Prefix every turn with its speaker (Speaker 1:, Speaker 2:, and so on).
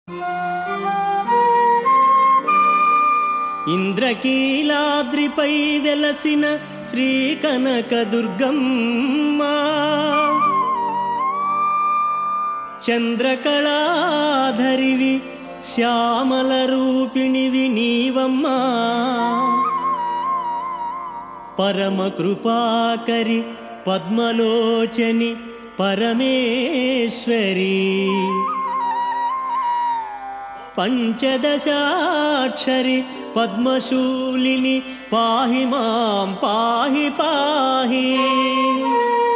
Speaker 1: ఇంద్రకీలాద్రిపై వెలసిన శ్రీ కనకదుర్గమ్మ, చంద్రకళాధరివి శ్యామల రూపిణివి నీవమ్మా. పరమ కృపాకరి పద్మలోచని పరమేశ్వరి, పంచదశాక్షరి పద్మశూలిని పాహి మాం పాహి పాహి.